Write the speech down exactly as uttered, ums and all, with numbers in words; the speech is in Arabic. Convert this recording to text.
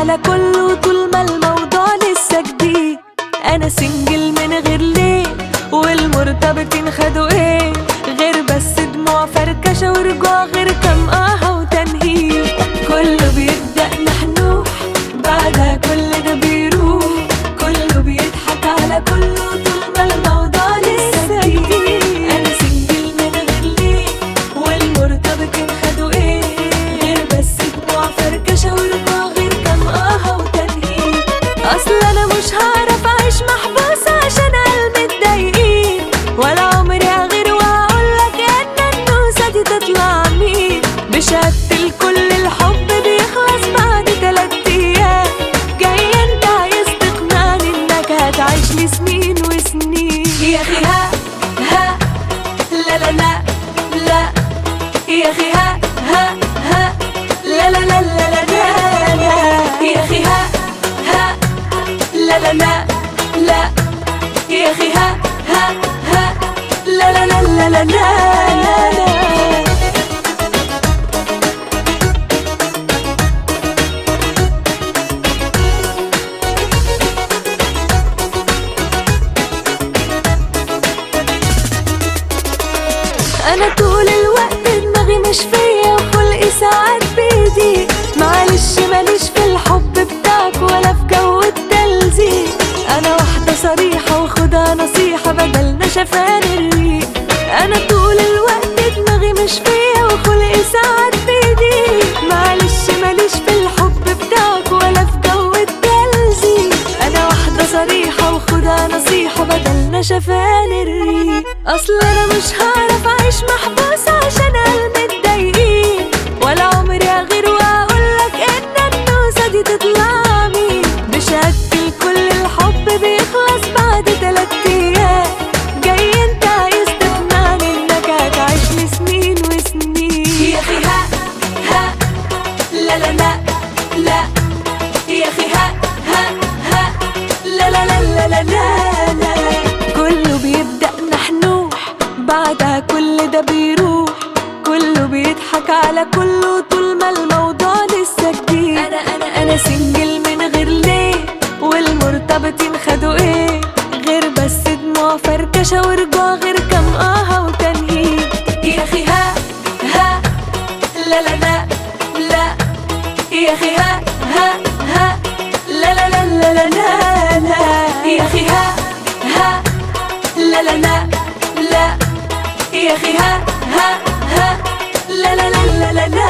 على كله طول ما الموضوع لسه جديد. انا سنجل من غير ليه، والمرتبطين خدوا ايه غير بس دموع فركشة ورجوع، غير كام آه وتنهيد. كله بيبدأ محنوح بعدها كل ده بيروح، كله بيضحك على كله طول ما الموضوع لسه جديد. انا سنجل من غير ليه، والمرتبطين خدوا ايه غير بس دموع فركشة ورجوع، غير كام آه وتنهيد. اصل انا مش هعرف اعيش محبوسة عشان قلبي متضايقين، ولا عمري هغير وهقولك ان النوسة دي تطلع مين. بشهادة الكل الحب بيخلص بعد تلات ايام، جاي انت عايز تقنعني انك هتعيش لي سنين وسنين. يا اخي ها ها لا لا لا لا، يا اخي ها ها ها لا لا لا لا لا لا، يا اخي ها ها لا لا لا لا، يا اخي ها ها ها لا لا لا لا لا لا لا. انا طول الوقت دماغي مش فيا وخلقي ساعات بيضيق، معلش ماليش في الحب بتاعك ولا في جو التلزيق. انا واحدة صريحة وخدها نصيحة بدل نشفان الريق. انا طول الوقت دماغي مش فيا وخلقي ساعات بيضيق، معلش ماليش في الحب بتاعك ولا في جو التلزيق. انا واحدة صريحة وخدها نصيحة بدل نشفان الريق. اصل انا مش هعرف اعيش محبوسة عشان قلبي متضايقين، ولا عمري هغير وهقولك ان النوسة دي تطلع مين. بشهادة الكل الحب بيخلص بعد تلات ايام، جاي انت عايز تقنعني انك هتعيش لي سنين وسنين. يا اخي ها ها لا لا لا لا، يا اخي ها ها ها لا لا لا لا لا لا لا. كله بيبدأ محنوح بعدها كل ده بيروح، كله بيضحك على كله طول ما الموضوع لسه جديد. انا انا انا سنجل من غير ليه، والمرتبطين خدوا ايه غير بس دموع فركشة ورجوع، غير كام آه وتنهيد. يا اخي ها ها لا لا لا لا، يا اخي ها ها ها لا لا لا لا لا لا، يا اخي ها ها لا لا لا لا، يا اخي ها ها ها لا لا لا لا لا.